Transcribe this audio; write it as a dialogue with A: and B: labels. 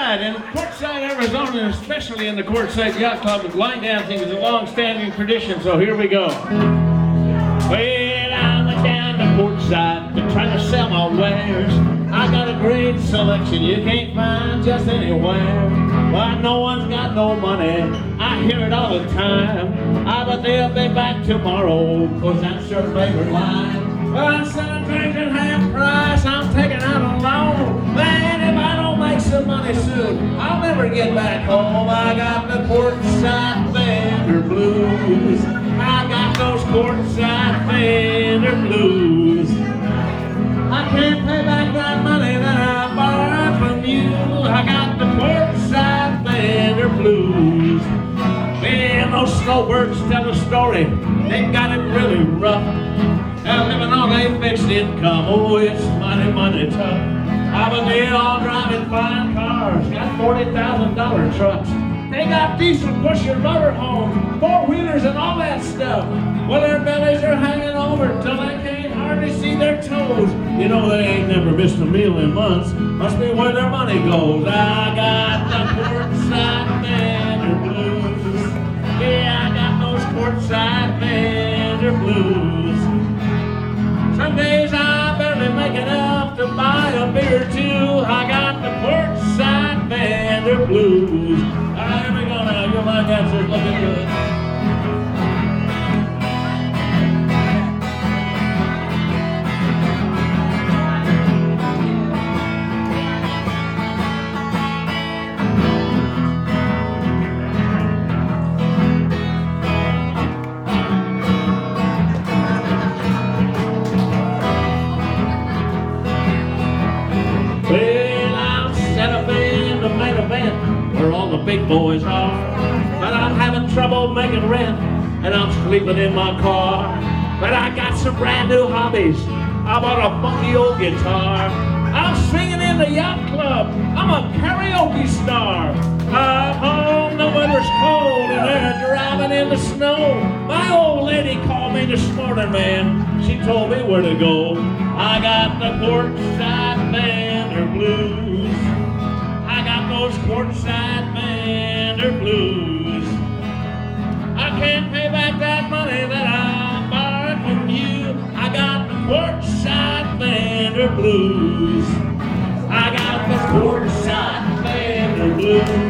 A: right, in Quartzsite, Arizona, and especially in the Quartzsite Yacht Club, line dancing is a long-standing tradition, so here we go. Well, I went down to Quartzsite to try to sell my wares. I got a great selection you can't find just anywhere. Well, no one's got no money, I hear it all the time. But they'll be back tomorrow, 'cause that's your favorite line. Well, I'm selling drinks at half price, I'm taking out a loan. Man, if I don't make some money soon, I'll never get back home. I got the Quartzsite Fender blues. I got those Quartzsite Fender blues. I can't pay back that money that I borrowed from you. I got the Quartzsite Fender blues. Man, those snowbirds tell a story. They got it really rough. They're living on a fixed income. Oh, it's mighty tough. But they all driving fine cars, got $40,000 trucks. They got diesel pusher motor homes, four-wheelers and all that stuff. Well, their bellies are hanging over till they can't hardly see their toes. You know they ain't never missed a meal in months. Must be where their money goes. I got the Quartzsite Fender blues. Yeah, I got those Quartzsite Fender blues. Some days I barely make enough to buy a beer or two. I got the Quartzsite Fender blues. All right, here we go now. Your line dancer's looking good. Well, I'm set up in the main event where all the big boys are. But I'm having trouble making rent, and I'm sleeping in my car. But I got some brand new hobbies. I bought a funky old guitar. I'm singing in the yacht club. I'm a karaoke star. I'm home, the weather's cold, and they're driving in the snow. My old lady called me this morning, man. She told me where to go. I got the Quartzsite Fender blues. I got those Quartzsite Fender blues. I can't pay back that money that I borrowed from you. I got the Quartzsite Fender blues. I got the Quartzsite Fender blues.